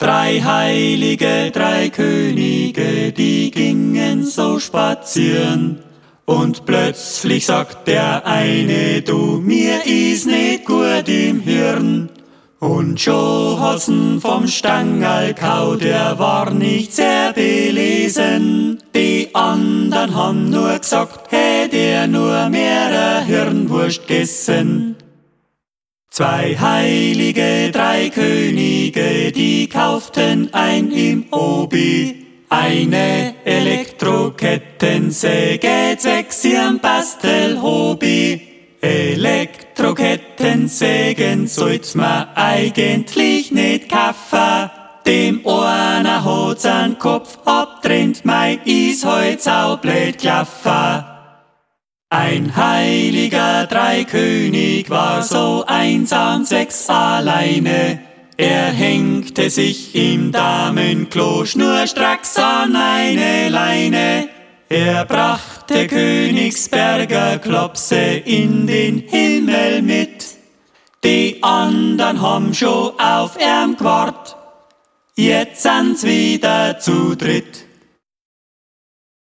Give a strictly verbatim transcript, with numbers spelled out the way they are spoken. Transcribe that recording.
Drei Heilige, drei Könige, die gingen so spazieren. Und plötzlich sagt der eine, du, mir is nicht gut im Hirn. Und schon hat's ihn vom Stangerl kaut, der war nicht sehr belesen. Die andern haben nur gesagt, hätt er nur mehr Hirnwurst gegessen. Zwei Heilige, drei Könige, die kauften ein im Obi. Eine Elektrokettensäge zwecks ihrem Bastelhobby. Elektrokettensägen sollt's ma eigentlich nicht kaufen. Dem einer hat's an Kopf abtrennt, mei is heut saublöd gelaufen. Ein Heiliger, drei König war so einsam, sechs alleine. Er hängte sich im Damenklo schnurstracks an eine Leine. Er brachte Königsberger Klopse in den Himmel mit. Die andern haben schon auf ihm gewart, jetzt sind's wieder zu dritt.